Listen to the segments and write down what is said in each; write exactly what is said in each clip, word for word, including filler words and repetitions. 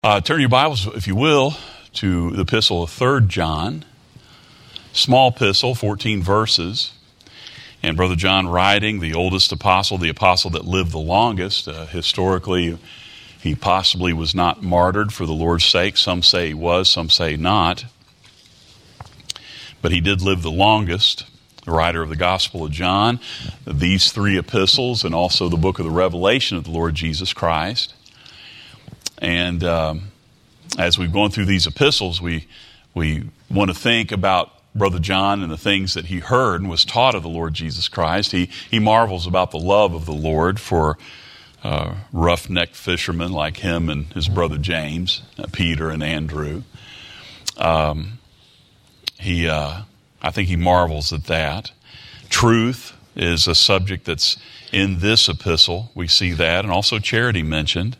Uh, turn your Bibles, if you will, to the epistle of Third John. Small epistle, fourteen verses. And Brother John writing, the oldest apostle, the apostle that lived the longest. Uh, historically, he possibly was not martyred for the Lord's sake. Some say he was, some say not. But he did live the longest, the writer of the Gospel of John, these three epistles, and also the book of the Revelation of the Lord Jesus Christ. And um, as we've gone through these epistles, we we want to think about Brother John and the things that he heard and was taught of the Lord Jesus Christ. He he marvels about the love of the Lord for uh, rough-necked fishermen like him and his brother James, uh, Peter and Andrew. Um, he, uh, I think he marvels at that. Truth is a subject that's in this epistle. We see that, and also charity mentioned.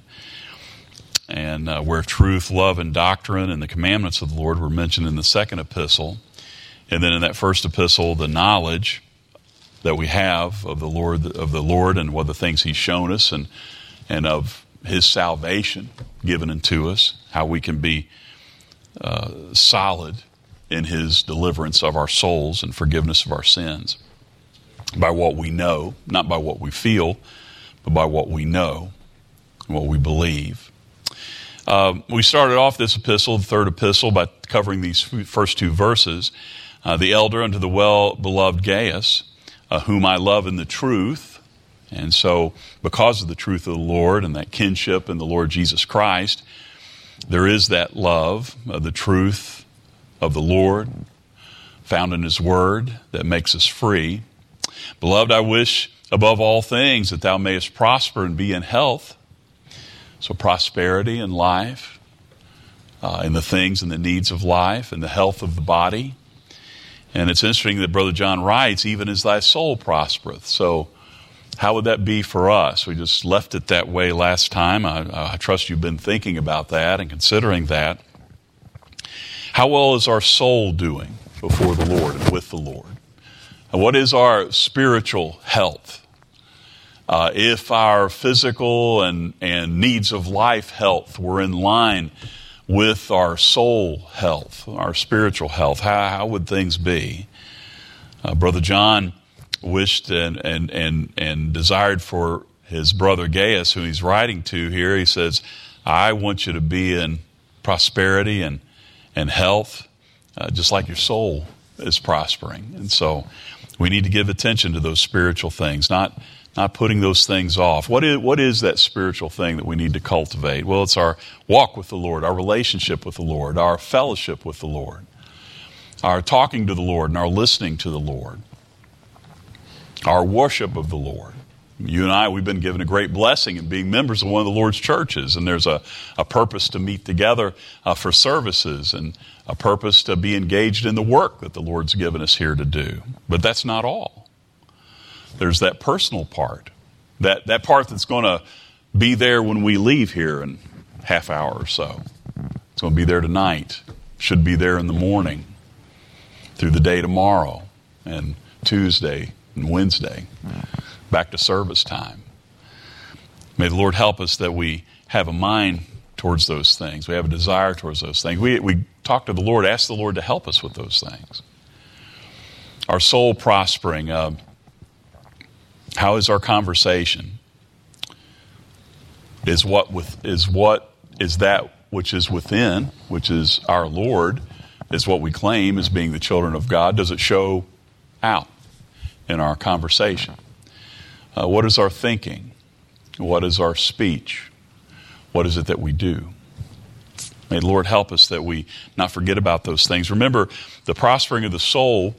And uh, where truth, love, and doctrine and the commandments of the Lord were mentioned in the second epistle. And then in that first epistle, the knowledge that we have of the Lord, of the Lord and what the things He's shown us, and and of His salvation given unto us, how we can be uh, solid in His deliverance of our souls and forgiveness of our sins by what we know, not by what we feel, but by what we know and what we believe. Uh, we started off this epistle, the third epistle, by covering these first two verses. Uh, the elder unto the well-beloved Gaius, uh, whom I love in the truth. And so, because of the truth of the Lord and that kinship in the Lord Jesus Christ, there is that love of the truth of the Lord found in His Word that makes us free. Beloved, I wish above all things that thou mayest prosper and be in health. So prosperity in life, uh, in the things and the needs of life, and the health of the body. And it's interesting that Brother John writes, even as thy soul prospereth. So how would that be for us? We just left it that way last time. I, I trust you've been thinking about that and considering that. How well is our soul doing before the Lord and with the Lord? And what is our spiritual health? Uh, if our physical and, and needs of life health were in line with our soul health, our spiritual health, how, how would things be? Uh, Brother John wished and, and, and, and desired for his brother Gaius, who he's writing to here. He says, I want you to be in prosperity and, and health, uh, just like your soul is prospering. And so we need to give attention to those spiritual things, not Not putting those things off. What is, what is that spiritual thing that we need to cultivate? Well, it's our walk with the Lord, our relationship with the Lord, our fellowship with the Lord, our talking to the Lord and our listening to the Lord, our worship of the Lord. You and I, we've been given a great blessing in being members of one of the Lord's churches, and there's a, a purpose to meet together uh, for services and a purpose to be engaged in the work that the Lord's given us here to do. But that's not all. There's that personal part, that, that part that's going to be there when we leave here in half hour or so. It's going to be there tonight, should be there in the morning, through the day tomorrow, and Tuesday and Wednesday, back to service time. May the Lord help us that we have a mind towards those things. We have a desire towards those things. We, we talk to the Lord, ask the Lord to help us with those things. Our soul prospering. Uh, How is our conversation? Is what with is what is that which is within, which is our Lord, is what we claim as being the children of God? Does it show out in our conversation? Uh, what is our thinking? What is our speech? What is it that we do? May the Lord help us that we not forget about those things. Remember, the prospering of the soul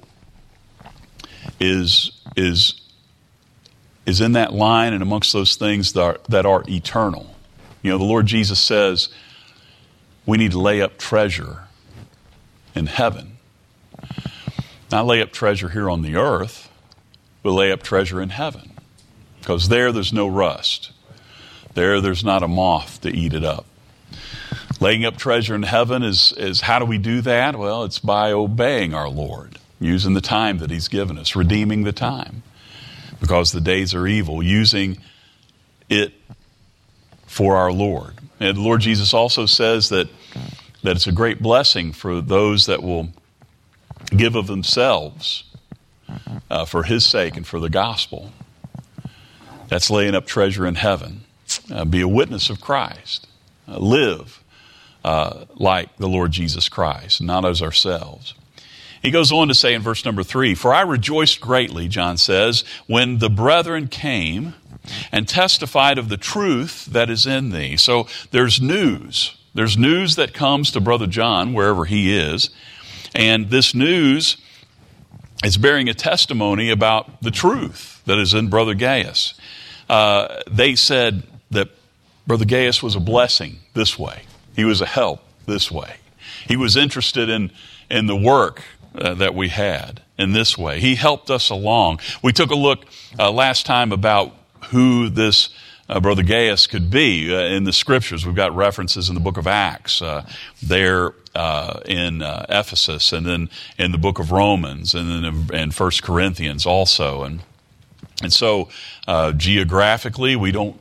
is is. is in that line and amongst those things that are, that are eternal. You know, the Lord Jesus says we need to lay up treasure in heaven. Not lay up treasure here on the earth, but lay up treasure in heaven. Because there, there's no rust. There, there's not a moth to eat it up. Laying up treasure in heaven is, is how do we do that? Well, it's by obeying our Lord, using the time that He's given us, redeeming the time. Because the days are evil, using it for our Lord And the Lord Jesus also says that, that it's a great blessing for those that will give of themselves uh, for His sake and for the gospel. That's laying up treasure in heaven. Uh, be a witness of Christ. Uh, live uh, like the Lord Jesus Christ, not as ourselves. He goes on to say in verse number three, "For I rejoiced greatly," John says, "when the brethren came and testified of the truth that is in thee." So there's news. There's news that comes to Brother John wherever he is. And this news is bearing a testimony about the truth that is in Brother Gaius. Uh, they said that Brother Gaius was a blessing this way. He was a help this way. He was interested in, in the work uh, that we had in this way. He helped us along. We took a look uh, last time about who this uh, Brother Gaius could be uh, in the Scriptures. We've got references in the book of Acts, uh, there uh, in uh, Ephesus, and then in the book of Romans, and then in, in First Corinthians also. And and so uh, geographically, we don't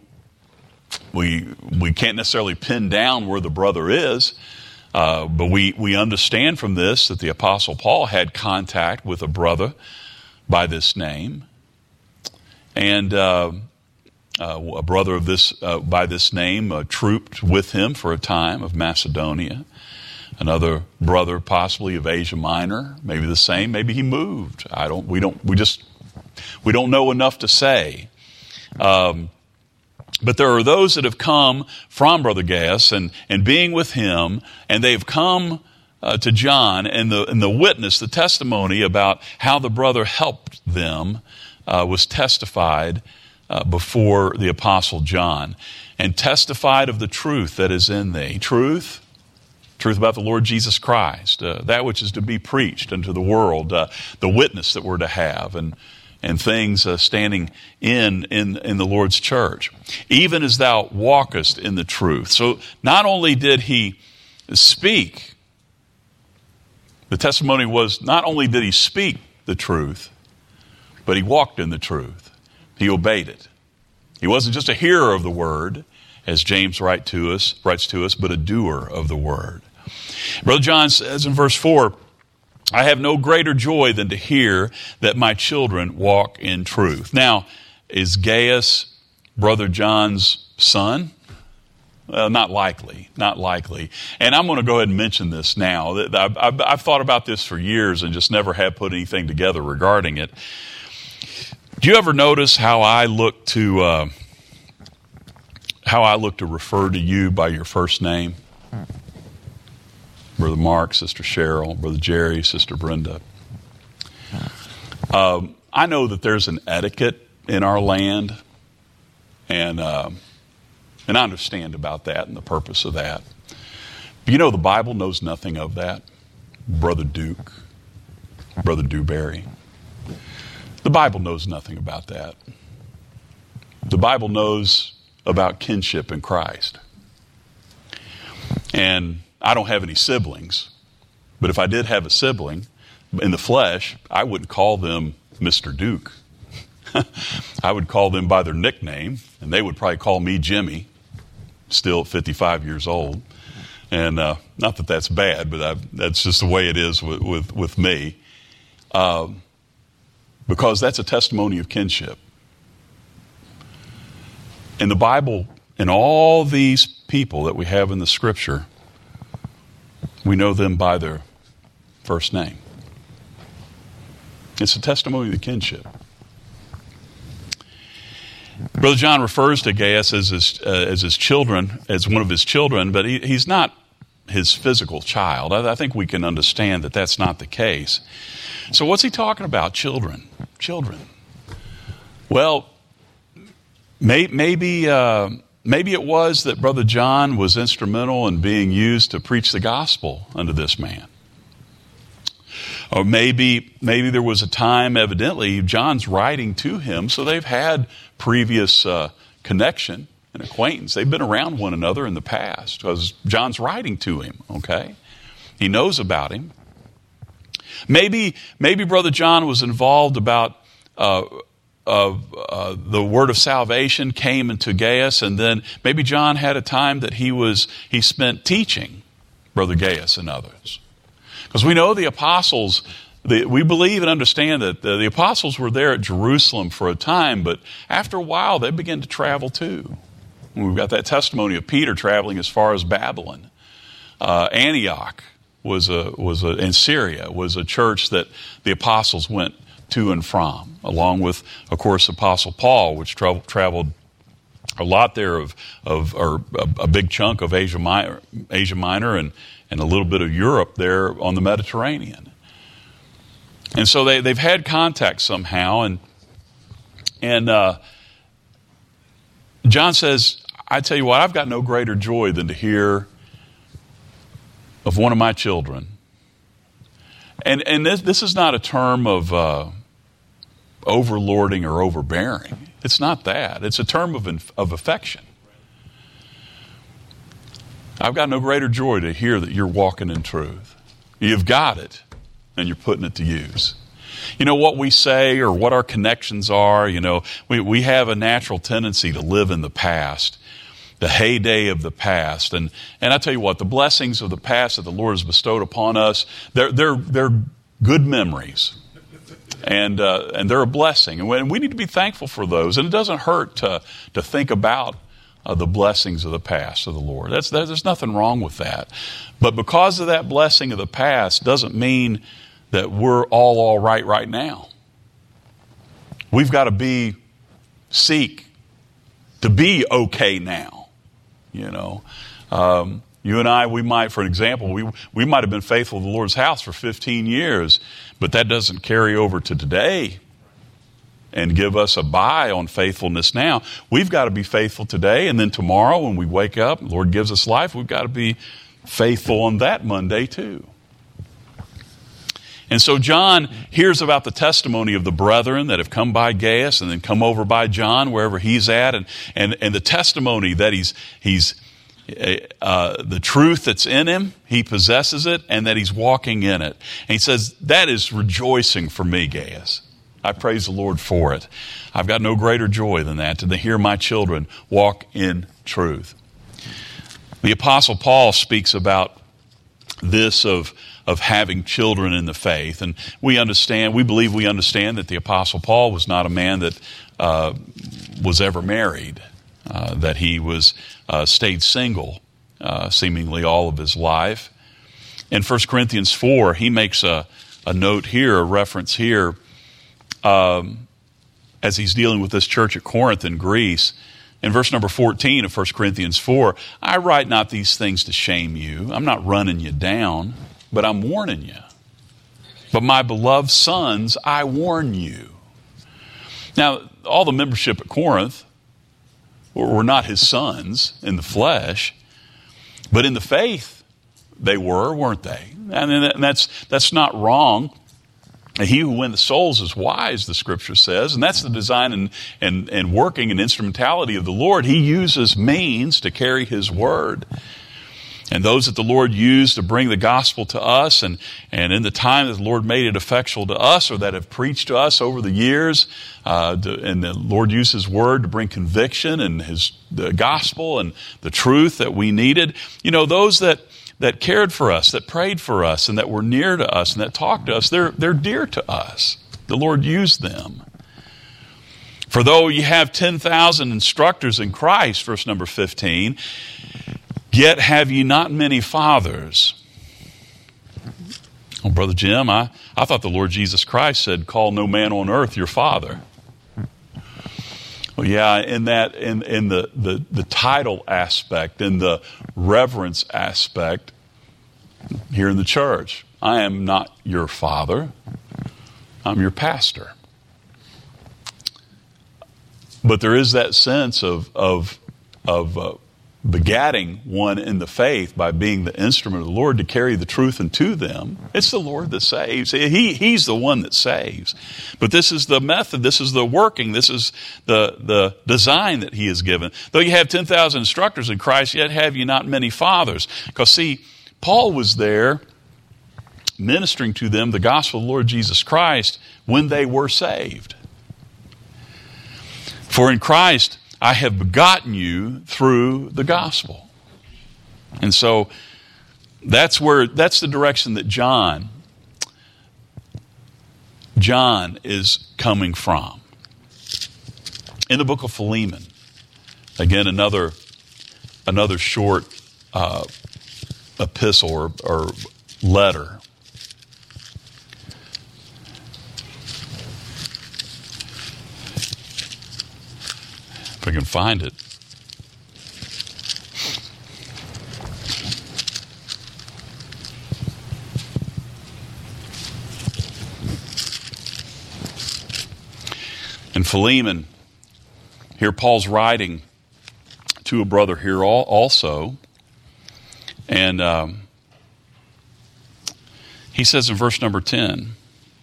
we we can't necessarily pin down where the brother is, uh, but we we understand from this that the Apostle Paul had contact with a brother by this name, and uh, uh, a brother of this uh, by this name uh, trooped with him for a time of Macedonia. Another brother, possibly of Asia Minor, maybe the same. Maybe he moved. I don't. We don't. We just. We don't know enough to say. Um, but there are those that have come from Brother Gaius and, and being with him, and they've come uh, to John, and the, and the witness, the testimony about how the brother helped them uh, was testified uh, before the Apostle John, and testified of the truth that is in thee. Truth? Truth about the Lord Jesus Christ, uh, that which is to be preached unto the world, uh, the witness that we're to have, and and things uh, standing in, in in the Lord's church, even as thou walkest in the truth. So not only did he speak, the testimony was not only did he speak the truth, but he walked in the truth. He obeyed it. He wasn't just a hearer of the word, as James write to us, writes to us, but a doer of the word. Brother John says in verse four, "I have no greater joy than to hear that my children walk in truth." Now, is Gaius Brother John's son? Well, not likely, not likely. And I'm going to go ahead and mention this now. I've, I've, I've thought about this for years and just never have put anything together regarding it. Do you ever notice how I look to uh, how I look to refer to you by your first name? Brother Mark, Sister Cheryl, Brother Jerry, Sister Brenda. Um, I know that there's an etiquette in our land, and uh, and I understand about that and the purpose of that. But you know, the Bible knows nothing of that. Brother Duke, Brother Dewberry. The Bible knows nothing about that. The Bible knows about kinship in Christ. And I don't have any siblings, but if I did have a sibling in the flesh, I wouldn't call them Mister Duke. I would call them by their nickname, and they would probably call me Jimmy, still at fifty-five years old. And uh, not that that's bad, but I, that's just the way it is with, with, with me, um, because that's a testimony of kinship. In the Bible, in all these people that we have in the Scripture, we know them by their first name. It's a testimony of the kinship. Brother John refers to Gaius as his, uh, as his children, as one of his children, but he, he's not his physical child. I, I think we can understand that that's not the case. So what's he talking about? Children. Children. Well, may, maybe... Uh, Maybe it was that Brother John was instrumental in being used to preach the gospel unto this man. Or maybe maybe there was a time, evidently, John's writing to him, so they've had previous uh, connection and acquaintance. They've been around one another in the past because John's writing to him, okay? He knows about him. Maybe, maybe Brother John was involved about... Uh, of uh, the word of salvation came into Gaius, and then maybe John had a time that he was he spent teaching Brother Gaius and others. Because we know the apostles, the, we believe and understand that the, the apostles were there at Jerusalem for a time, but after a while they began to travel too. And we've got that testimony of Peter traveling as far as Babylon. Uh, Antioch was a was a in Syria was a church that the apostles went to and from, along with, of course, Apostle Paul, which tra- traveled a lot there of of or a, a big chunk of Asia Minor, Asia Minor, and and a little bit of Europe there on the Mediterranean. And so they they've had contact somehow, and and uh, John says, I tell you what, I've got no greater joy than to hear of one of my children. And and this this is not a term of uh, overlording or overbearing. It's not that. It's a term of of affection. I've got no greater joy to hear that you're walking in truth. You've got it, and you're putting it to use. You know, what we say or what our connections are, you know, we, we have a natural tendency to live in the past, the heyday of the past. And and I tell you what, the blessings of the past that the Lord has bestowed upon us, they're they're they're good memories. And uh, and they're a blessing. And we need to be thankful for those. And it doesn't hurt to to think about uh, the blessings of the past of the Lord. That's, that's there's nothing wrong with that. But because of that blessing of the past doesn't mean that we're all all right right now. We've got to be seek to be okay now. You know, um, you and I, we might, for an example, we we might have been faithful to the Lord's house for fifteen years, but that doesn't carry over to today and give us a buy on faithfulness now. We've got to be faithful today, and then tomorrow when we wake up, the Lord gives us life, we've got to be faithful on that Monday too. And so John hears about the testimony of the brethren that have come by Gaius and then come over by John wherever he's at, and and, and the testimony that he's he's uh, the truth that's in him, he possesses it, and that he's walking in it. And he says, that is rejoicing for me, Gaius. I praise the Lord for it. I've got no greater joy than that, to hear my children walk in truth. The Apostle Paul speaks about this of of having children in the faith. And we understand, we believe we understand that the Apostle Paul was not a man that uh, was ever married, uh, that he was uh, stayed single uh, seemingly all of his life. In First Corinthians four, he makes a, a note here, a reference here, um, as he's dealing with this church at Corinth in Greece. In verse number fourteen of First Corinthians four, I write not these things to shame you. I'm not running you down, but I'm warning you. But my beloved sons, I warn you. Now, all the membership at Corinth were not his sons in the flesh, but in the faith they were, weren't they? And that's that's not wrong. He who wins the souls is wise, the Scripture says, and that's the design and, and, and working and instrumentality of the Lord. He uses means to carry His word. And those that the Lord used to bring the gospel to us, and, and in the time that the Lord made it effectual to us, or that have preached to us over the years, uh, to, and the Lord used His word to bring conviction and His the gospel and the truth that we needed. You know, those that, that cared for us, that prayed for us, and that were near to us, and that talked to us, they're, they're dear to us. The Lord used them. For though you have ten thousand instructors in Christ, verse number fifteen, yet have ye not many fathers. Oh, Brother Jim, I, I thought the Lord Jesus Christ said, call no man on earth your father. Well, yeah, in that, in, in the, the, the title aspect, in the reverence aspect, here in the church, I am not your father. I'm your pastor. But there is that sense of, of, of, uh, begatting one in the faith by being the instrument of the Lord to carry the truth into them. It's the Lord that saves. He, he's the one that saves. But this is the method, this is the working, this is the, the design that He has given. Though you have ten thousand instructors in Christ, yet have you not many fathers. Because see, Paul was there ministering to them the gospel of the Lord Jesus Christ when they were saved. For in Christ I have begotten you through the gospel. And so that's where that's the direction that John John is coming from. In the book of Philemon, again another another short uh, epistle or, or letter. If I can find it. In Philemon, here Paul's writing to a brother here also. And um, he says in verse number ten,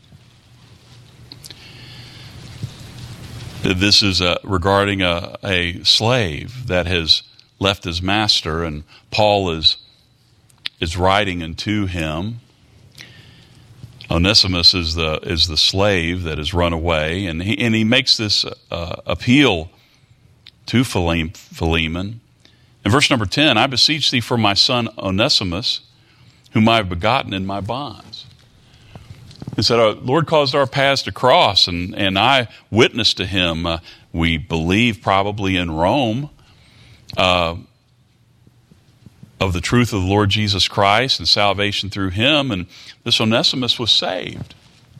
that this is a, regarding a, a slave that has left his master, and Paul is, is writing unto him. Onesimus is the is the slave that has run away, and he and he makes this uh, appeal to Philemon. In verse number ten, I beseech thee for my son Onesimus, whom I have begotten in my bonds. He said, our Lord caused our paths to cross, and, and I witnessed to him, uh, we believe probably in Rome, uh, of the truth of the Lord Jesus Christ and salvation through him, and this Onesimus was saved.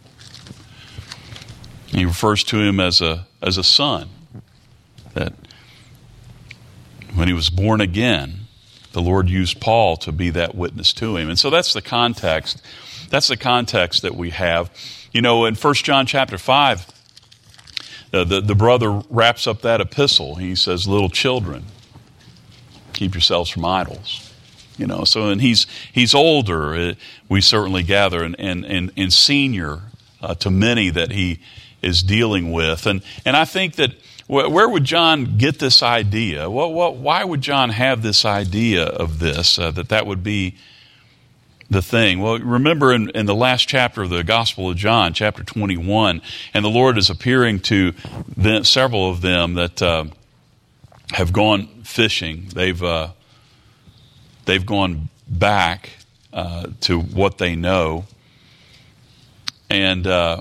He refers to him as a as a son, that when he was born again, the Lord used Paul to be that witness to him. And so that's the context. That's the context that we have. You know, in First John chapter five, the, the, the brother wraps up that epistle. He says, little children, keep yourselves from idols. You know, so and he's he's older, uh, we certainly gather, and and, and, and senior uh, to many that he is dealing with. And and I think that wh- where would John get this idea? What, what, why would John have this idea of this, uh, that that would be the thing? Well, remember in, in the last chapter of the Gospel of John, chapter twenty-one, and the Lord is appearing to them, several of them that uh, have gone fishing. They've uh, they've gone back uh, to what they know, and uh,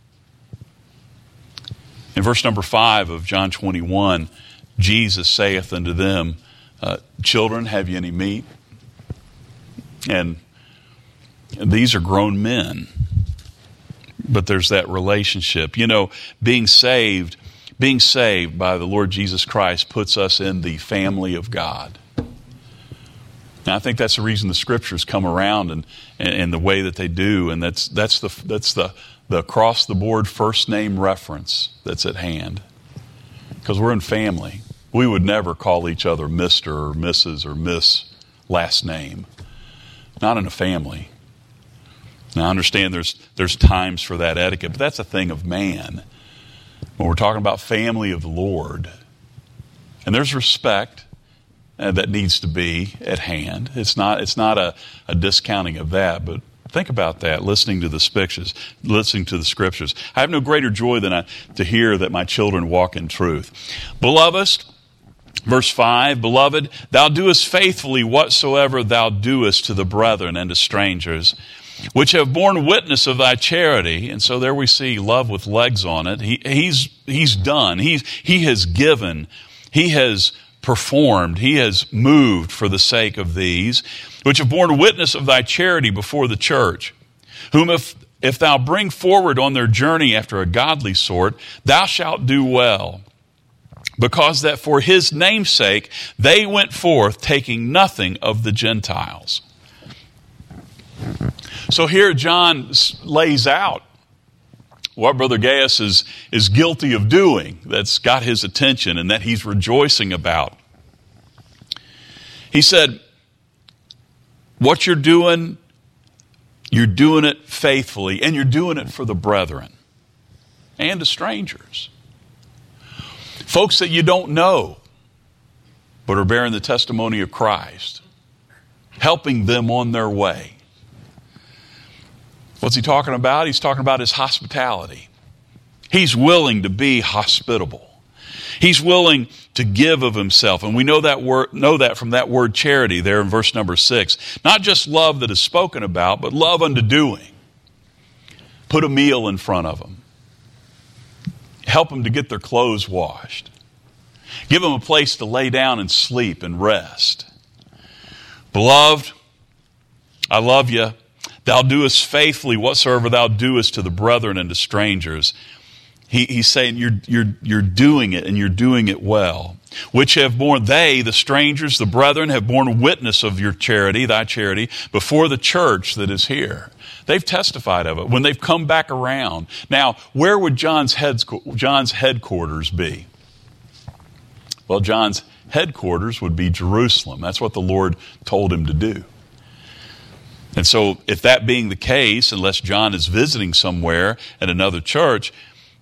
in verse number five of John twenty-one, Jesus saith unto them, uh, "Children, have ye any meat?" And these are grown men, but there's that relationship. You know, being saved, being saved by the Lord Jesus Christ puts us in the family of God. Now, I think that's the reason the Scriptures come around and, and, and the way that they do, and that's that's the that's the the across the board first name reference that's at hand, because we're in family. We would never call each other Mister or Missus or Miss last name, not in a family. Now, I understand there's there's times for that etiquette, but that's a thing of man. When we're talking about family of the Lord, and there's respect uh, that needs to be at hand. It's not it's not a, a discounting of that, but think about that. Listening to the scriptures, listening to the scriptures. I have no greater joy than I, to hear that my children walk in truth. Beloved, verse five, beloved, thou doest faithfully whatsoever thou doest to the brethren and to strangers, which have borne witness of thy charity. And so there we see love with legs on it. He, he's, he's done. He's, he has given. He has performed. He has moved for the sake of these, which have borne witness of thy charity before the church, whom if, if thou bring forward on their journey after a godly sort, thou shalt do well, because that for his name's sake they went forth, taking nothing of the Gentiles. So here John lays out what Brother Gaius is, is guilty of doing, that's got his attention and that he's rejoicing about. He said, what you're doing, you're doing it faithfully, and you're doing it for the brethren and to strangers. Folks that you don't know, but are bearing the testimony of Christ, helping them on their way. What's he talking about? He's talking about his hospitality. He's willing to be hospitable. He's willing to give of himself. And we know that word, know that from that word charity there in verse number six. Not just love that is spoken about, but love unto doing. Put a meal in front of them. Help them to get their clothes washed. Give them a place to lay down and sleep and rest. Beloved, I love you. Thou doest faithfully whatsoever thou doest to the brethren and to strangers. He, he's saying you're, you're, you're doing it, and you're doing it well. Which have borne, they, the strangers, the brethren, have borne witness of your charity, thy charity, before the church that is here. They've testified of it when they've come back around. Now, where would John's, heads, John's headquarters be? Well, John's headquarters would be Jerusalem. That's what the Lord told him to do. And so, if that being the case, unless John is visiting somewhere at another church,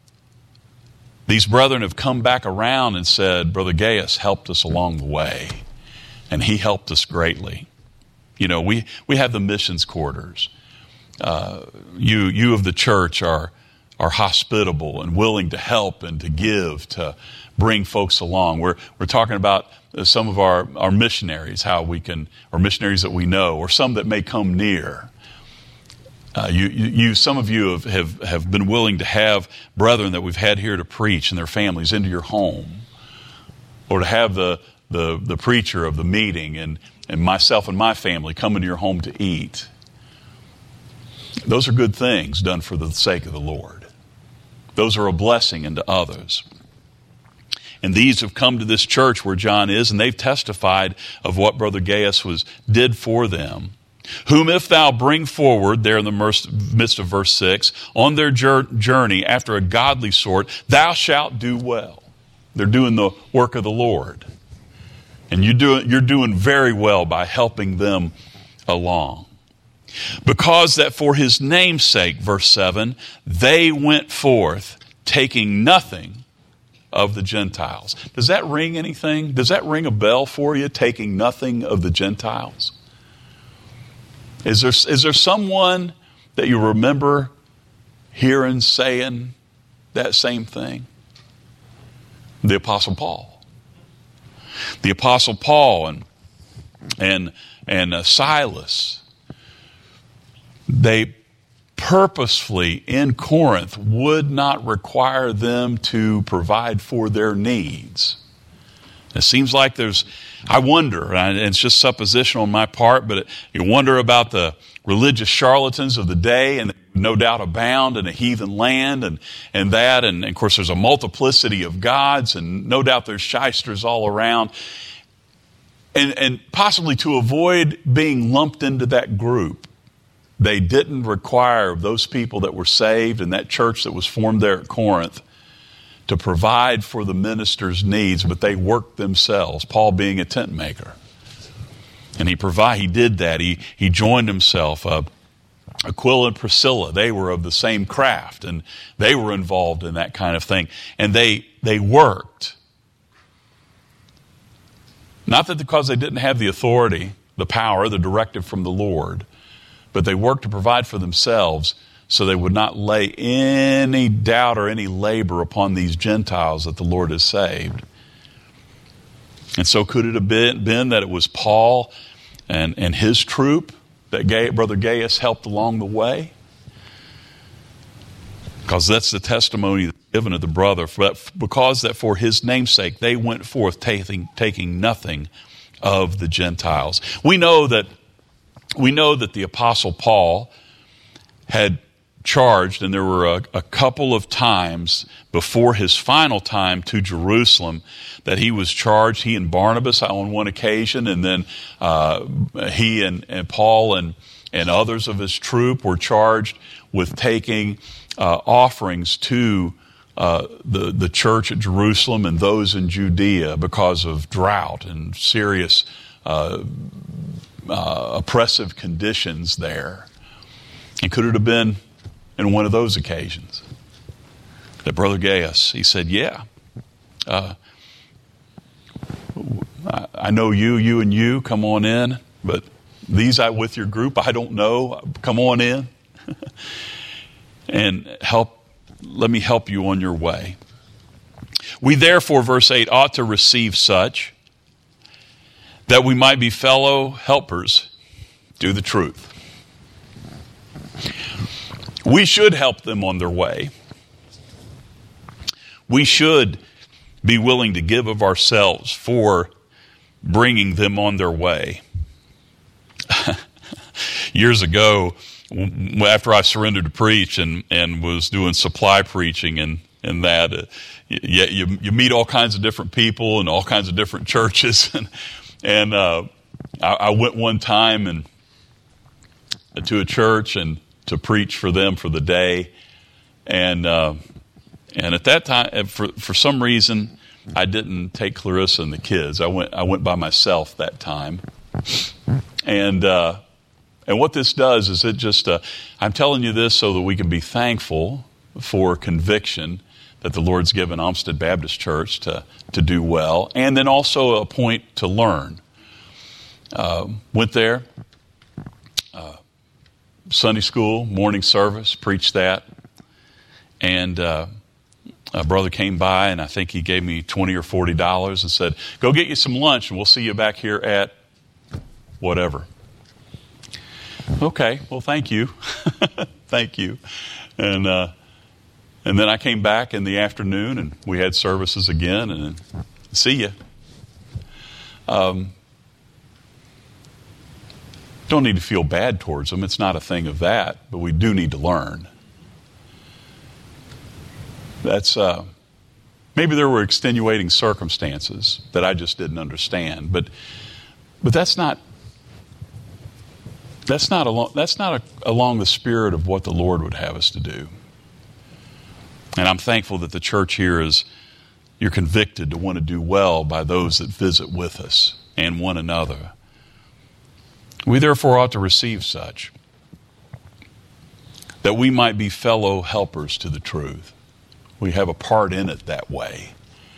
these brethren have come back around and said, Brother Gaius helped us along the way, and he helped us greatly. You know, we, we have the missions quarters. Uh, you you of the church are are hospitable and willing to help and to give, to bring folks along. We're we're talking about some of our, our missionaries, how we can, or missionaries that we know, or some that may come near. Uh, you, you, you, some of you have, have, have been willing to have brethren that we've had here to preach and their families into your home, or to have the the, the preacher of the meeting and, and myself and my family come into your home to eat. Those are good things done for the sake of the Lord. Those are a blessing unto others. And these have come to this church where John is, and they've testified of what Brother Gaius was did for them. Whom if thou bring forward, there in the midst of verse six, on their journey after a godly sort, thou shalt do well. They're doing the work of the Lord. And you do, you're doing very well by helping them along. Because that for his name's sake, verse seven, they went forth taking nothing of the Gentiles. Does that ring anything? Does that ring a bell for you, taking nothing of the Gentiles? Is there, is there someone that you remember hearing saying that same thing? The Apostle Paul. The Apostle Paul and, and, and uh, Silas, they purposefully in Corinth would not require them to provide for their needs. It seems like there's, I wonder, and it's just supposition on my part, but you wonder about the religious charlatans of the day, and no doubt abound in a heathen land, and, and that, and, and of course there's a multiplicity of gods, and no doubt there's shysters all around. And, and possibly to avoid being lumped into that group, they didn't require those people that were saved in that church that was formed there at Corinth to provide for the minister's needs, but they worked themselves, Paul being a tent maker. And he provide, he did that. He, he joined himself. Uh, Aquila and Priscilla, they were of the same craft, and they were involved in that kind of thing. And they, they worked. Not that because they didn't have the authority, the power, the directive from the Lord, but they worked to provide for themselves so they would not lay any doubt or any labor upon these Gentiles that the Lord has saved. And so could it have been, been that it was Paul and, and his troop that Gay, Brother Gaius helped along the way? Because that's the testimony given of the brother. Because that for his name's sake they went forth taking, taking nothing of the Gentiles. We know that we know that the Apostle Paul had charged, and there were a, a couple of times before his final time to Jerusalem that he was charged, he and Barnabas on one occasion, and then uh, he and, and Paul and, and others of his troop were charged with taking uh, offerings to uh, the, the church at Jerusalem and those in Judea because of drought and serious uh, uh, oppressive conditions there. And could it have been in one of those occasions that Brother Gaius, he said, yeah, uh, I, I know you, you and you, come on in, but these I with your group, I don't know, come on in and help, let me help you on your way. We therefore, verse eight, ought to receive such, that we might be fellow helpers to the truth. We should help them on their way. We should be willing to give of ourselves for bringing them on their way. Years ago, after I surrendered to preach and, and was doing supply preaching and, and that, uh, you, you, you meet all kinds of different people and all kinds of different churches. and and uh, I, I went one time and to a church and to preach for them for the day. And uh, and at that time, for for some reason, I didn't take Clarissa and the kids. I went I went by myself that time. And uh, and what this does is it just, uh, I'm telling you this so that we can be thankful for conviction that the Lord's given Olmsted Baptist Church to, to do well, and then also a point to learn. Uh, went there, uh, Sunday school, morning service, preached that, and uh, a brother came by, and I think he gave me twenty or forty dollars and said, go get you some lunch, and we'll see you back here at whatever. Okay, well, thank you. Thank you. And uh, and then I came back in the afternoon, and we had services again, and see you. Um, don't need to feel bad towards them. It's not a thing of that, but we do need to learn. That's uh, maybe there were extenuating circumstances that I just didn't understand, but but that's not that's not along that's not a, along the spirit of what the Lord would have us to do. And I'm thankful that the church here is you're convicted to want to do well by those that visit with us and one another. We therefore ought to receive such, that we might be fellow helpers to the truth. We have a part in it that way.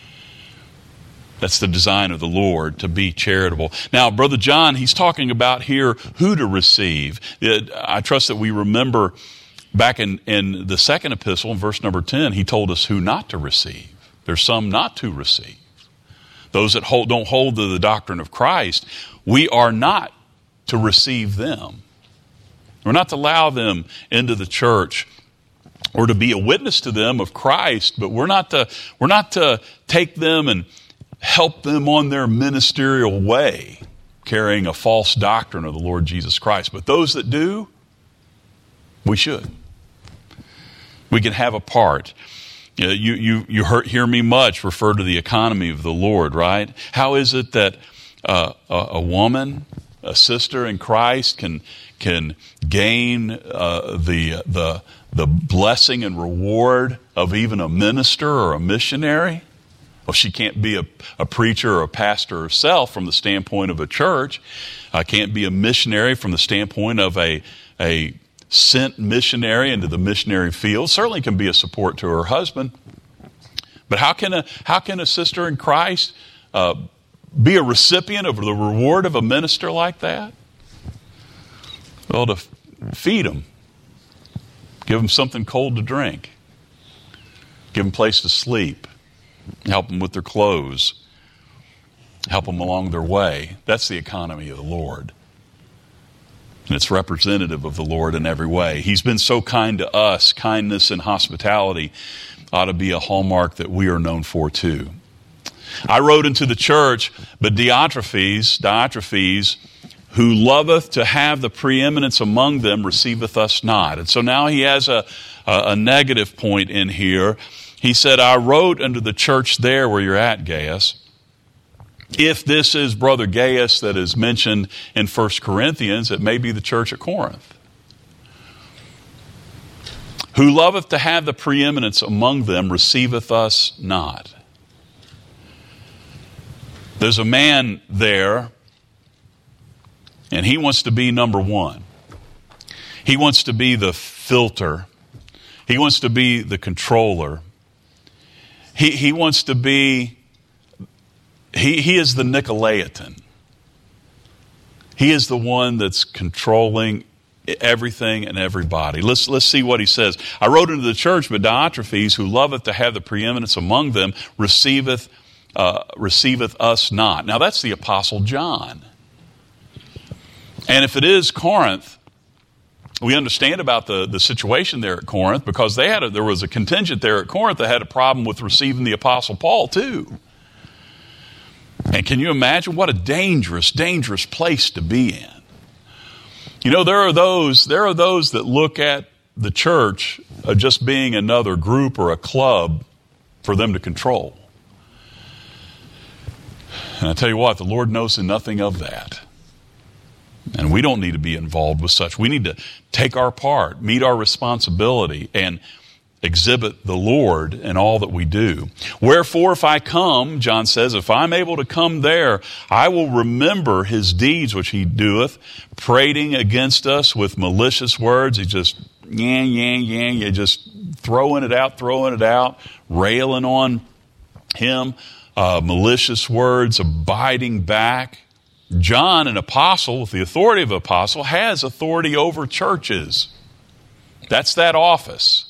That's the design of the Lord, to be charitable. Now, Brother John, he's talking about here who to receive. I trust that we remember back in, in the second epistle, in verse number ten, he told us who not to receive. There's some not to receive. Those that hold, don't hold to the doctrine of Christ, we are not to receive them. We're not to allow them into the church or to be a witness to them of Christ, but we're not to, we're not to take them and help them on their ministerial way, carrying a false doctrine of the Lord Jesus Christ. But those that do, we should. We can have a part. You you you, you heard, hear me much refer to the economy of the Lord, right? How is it that uh, a, a woman, a sister in Christ, can can gain uh, the the the blessing and reward of even a minister or a missionary? Well, she can't be a, a preacher or a pastor herself from the standpoint of a church. Uh, can't be a missionary from the standpoint of a, a sent missionary into the missionary field. Certainly can be a support to her husband. But how can a, how can a sister in Christ uh, be a recipient of the reward of a minister like that? Well, to f- feed them. Give them something cold to drink. Give them a place to sleep. Help them with their clothes. Help them along their way. That's the economy of the Lord. And it's representative of the Lord in every way. He's been so kind to us. Kindness and hospitality ought to be a hallmark that we are known for too. I wrote into the church, but Diotrephes, Diotrephes, who loveth to have the preeminence among them, receiveth us not. And so now he has a, a, a negative point in here. He said, I wrote unto the church there where you're at, Gaius. If this is Brother Gaius that is mentioned in First Corinthians, it may be the church at Corinth. Who loveth to have the preeminence among them, receiveth us not. There's a man there, and he wants to be number one. He wants to be the filter. He wants to be the controller. He he wants to be, he, he is the Nicolaitan. He is the one that's controlling everything and everybody. Let's, let's see what he says. I wrote unto the church, but Diotrephes, who loveth to have the preeminence among them, receiveth, uh, receiveth us not. Now that's the Apostle John. And if it is Corinth, we understand about the, the situation there at Corinth, because they had a, there was a contingent there at Corinth that had a problem with receiving the Apostle Paul too. And can you imagine what a dangerous, dangerous place to be in? You know, there are those, there are those that look at the church uh, just being another group or a club for them to control. And I tell you what, the Lord knows nothing of that. And we don't need to be involved with such. We need to take our part, meet our responsibility, and exhibit the Lord in all that we do. Wherefore, if I come, John says, if I'm able to come there, I will remember his deeds which he doeth, prating against us with malicious words. He just, yang, yang, yang, you just throwing it out, throwing it out, railing on him, uh, malicious words, abiding back. John, an apostle with the authority of an apostle, has authority over churches. That's that office.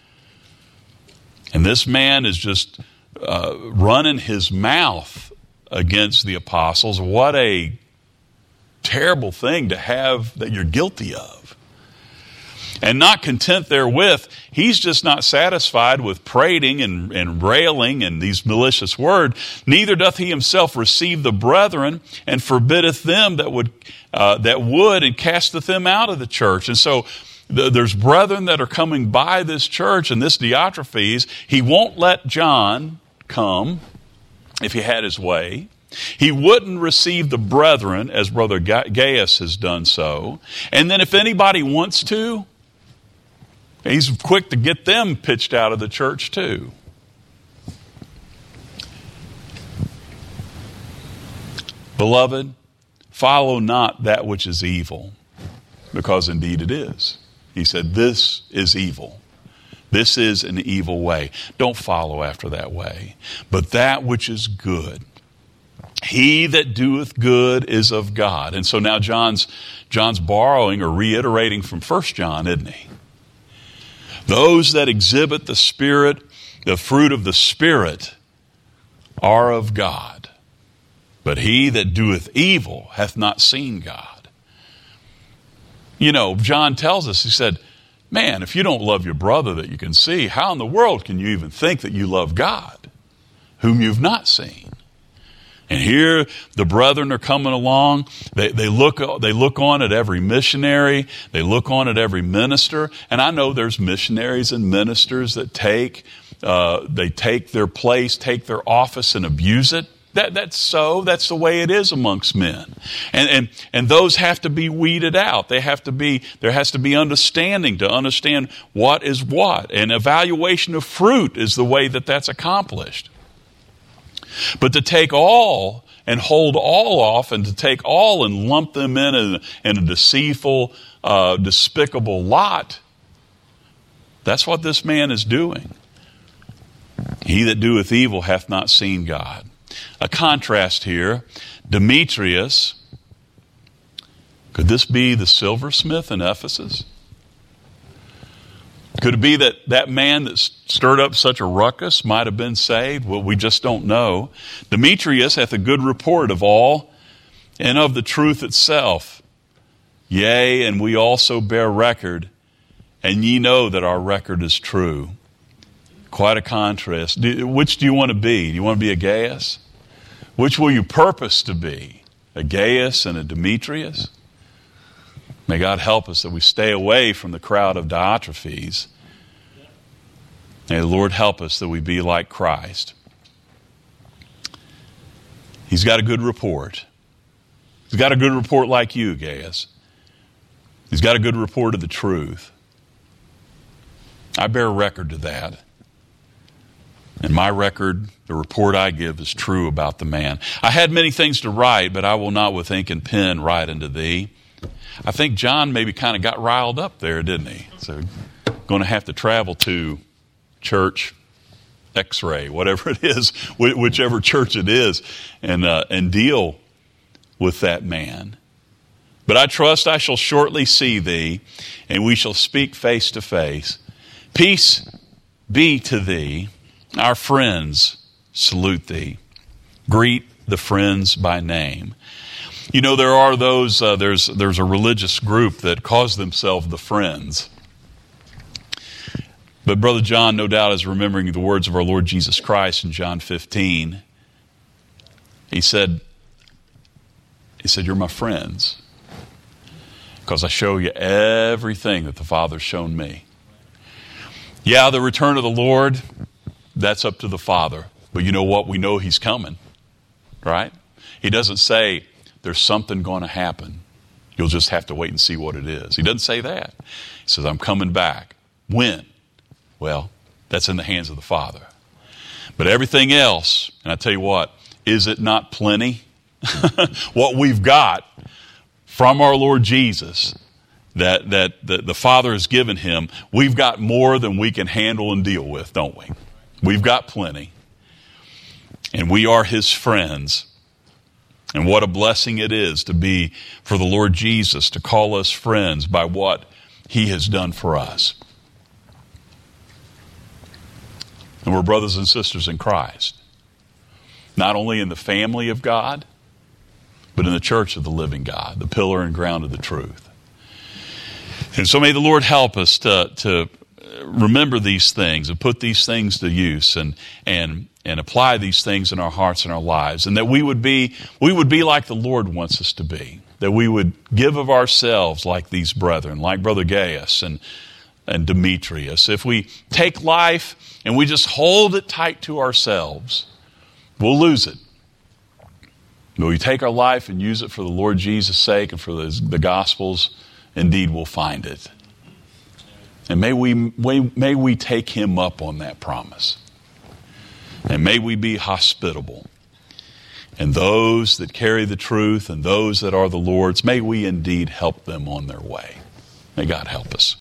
And this man is just uh, running his mouth against the apostles. What a terrible thing to have that you're guilty of. And not content therewith, he's just not satisfied with prating and, and railing and these malicious words. Neither doth he himself receive the brethren, and forbiddeth them that would, uh, that would, and casteth them out of the church. And so there's brethren that are coming by this church, and this Diotrephes, he won't let John come if he had his way. He wouldn't receive the brethren as Brother Gaius has done so. And then if anybody wants to, he's quick to get them pitched out of the church too. Beloved, follow not that which is evil, because indeed it is. He said, this is evil. This is an evil way. Don't follow after that way. But that which is good, he that doeth good is of God. And so now John's, John's borrowing or reiterating from First John, isn't he? Those that exhibit the Spirit, the fruit of the Spirit, are of God. But he that doeth evil hath not seen God. You know, John tells us, he said, man, if you don't love your brother that you can see, how in the world can you even think that you love God, whom you've not seen? And here the brethren are coming along. They, they, look, they look on at every missionary. They look on at every minister. And I know there's missionaries and ministers that take, uh, they take their place, take their office and abuse it. That, that's so. That's the way it is amongst men. And, and, and those have to be weeded out. They have to be, there has to be understanding to understand what is what. And evaluation of fruit is the way that that's accomplished. But to take all and hold all off, and to take all and lump them in a, in a deceitful, uh, despicable lot, that's what this man is doing. He that doeth evil hath not seen God. A contrast here, Demetrius, could this be the silversmith in Ephesus? Could it be that that man that stirred up such a ruckus might have been saved? Well, we just don't know. Demetrius hath a good report of all, and of the truth itself. Yea, and we also bear record, and ye know that our record is true. Quite a contrast. Which do you want to be? Do you want to be a Gaius? Which will you purpose to be? A Gaius and a Demetrius? May God help us that we stay away from the crowd of Diotrephes. May the Lord help us that we be like Christ. He's got a good report. He's got a good report like you, Gaius. He's got a good report of the truth. I bear record to that. And my record, the report I give, is true about the man. I had many things to write, but I will not with ink and pen write unto thee. I think John maybe kind of got riled up there, didn't he? So going to have to travel to church X-ray, whatever it is, whichever church it is, and uh, and deal with that man. But I trust I shall shortly see thee, and we shall speak face to face. Peace be to thee. Our friends salute thee. Greet the friends by name. You know, there are those, uh, there's, there's a religious group that calls themselves the Friends. But Brother John, no doubt, is remembering the words of our Lord Jesus Christ in John fifteen. He said, he said, you're my friends because I show you everything that the Father's shown me. Yeah, the return of the Lord, that's up to the Father. But you know what? We know He's coming, right? He doesn't say there's something going to happen. You'll just have to wait and see what it is. He doesn't say that. He says, I'm coming back. When? Well, that's in the hands of the Father. But everything else, and I tell you what, is it not plenty? What we've got from our Lord Jesus that, that the, the Father has given Him, we've got more than we can handle and deal with, don't we? We've got plenty. And we are His friends. And what a blessing it is to be for the Lord Jesus to call us friends by what He has done for us. And we're brothers and sisters in Christ. Not only in the family of God, but in the church of the living God, the pillar and ground of the truth. And so may the Lord help us to, to remember these things and put these things to use and, and, and apply these things in our hearts and our lives. And that we would be, we would be like the Lord wants us to be. That we would give of ourselves like these brethren, like Brother Gaius and, and Demetrius. If we take life and we just hold it tight to ourselves, we'll lose it. But we take our life and use it for the Lord Jesus' sake and for the, the Gospels, indeed we'll find it. And may we, may, may we take Him up on that promise. And may we be hospitable. And those that carry the truth and those that are the Lord's, may we indeed help them on their way. May God help us.